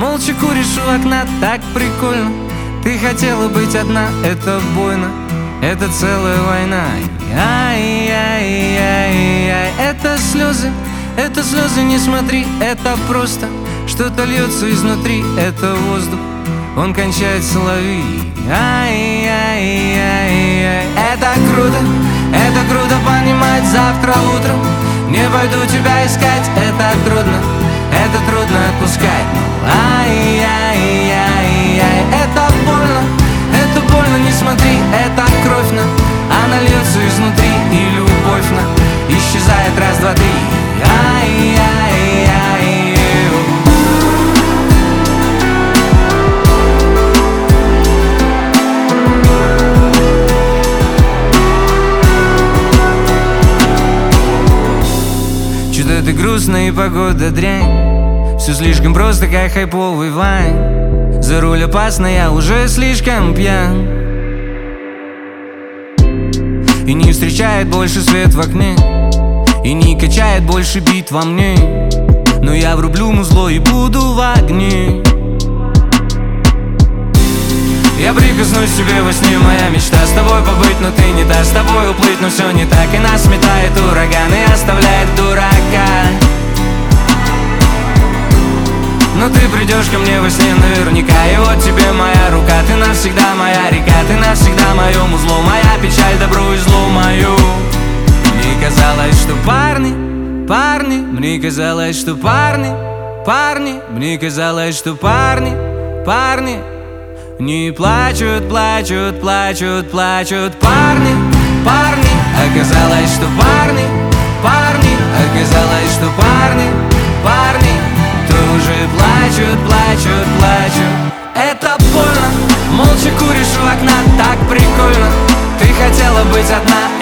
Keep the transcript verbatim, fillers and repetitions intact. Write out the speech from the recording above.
Молча куришь у окна, так прикольно. Ты хотела быть одна, это больно. Это целая война. Ай-яй-яй-яй. Это слезы, это слезы, не смотри. Это просто что-то льется изнутри. Это воздух, он кончает соловей. Ай-яй-яй-яй. Это круто, это круто понимать. Завтра утром не пойду тебя искать. Это трудно, это трудно отпускать. Ай-яй-яй-яй. Это больно, это больно, не смотри. Это кровь на, она льется изнутри. И любовь на исчезает раз, два, три. Ай-яй-яй-яй. Что-то ты грустная и погода дрянь. Все слишком просто, как хайповый вайн. За руль опасно, я уже слишком пьян. И не встречает больше свет в окне, и не качает больше бит во мне. Но я врублю музло и буду в огне. Я прикоснусь тебе во сне, моя мечта с тобой побыть, но ты не та, с тобой уплыть, но все не так. И нас сметает ураган и оставляет дурака. Но ты придешь ко мне во сне наверняка. И вот тебе моя рука, ты навсегда моя река. Ты навсегда мое музло, моя печаль, добро и зло мою. Мне казалось, что парни, парни, мне казалось, что парни, парни, мне казалось, что парни, парни не плачут, плачут, плачут, плачут. Парни, парни, оказалось, что парни, парни, оказалось, что парни, парни тоже плачут, плачут, плачут. Это больно, молча куришь у окна, так прикольно. Ты хотела быть одна,